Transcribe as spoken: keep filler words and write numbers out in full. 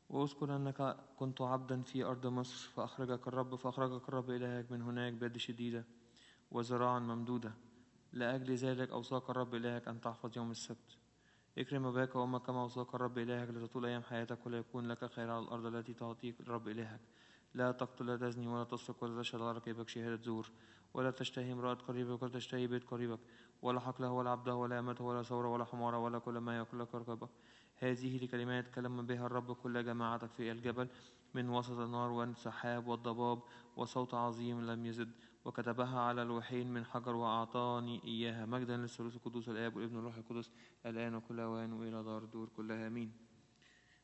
واذكر أنك كنت عبدا في أرض مصر، فأخرجك الرب فأخرجك الرب إلهك من هناك بيد شديدة وذراعا ممدودة. لأجل ذلك أوصاك الرب إلهك أن تحفظ يوم السبت. اكرم أباك وأمك كما أوصاك الرب إلهك، لتطول أيام حياتك ولا يكون لك خير على الأرض التي تعطيك الرب إلهك. لا تقتل، لا تزني، ولا تسرق، ولا تشهد على رقيبك شهادة زور، ولا تشتهي امرأة قريبك، ولا تشتهي بيت قريبك، ولا حقله، ولا عبده، ولا أمته، ولا ثورة، ولا حمارة، ولا كل ما يأكل لك رقبك. هذه لكلمات كلم بها الرب كل جماعتك في الجبل من وسط النار والسحاب والضباب وصوت عظيم لم يزد. وكتبها على لوحين من حجر وأعطاني إياها. مجدا للثالوث القدوس الآب والابن والروح القدس الآن وكل أوان وإلى دار الدور كلها. آمين.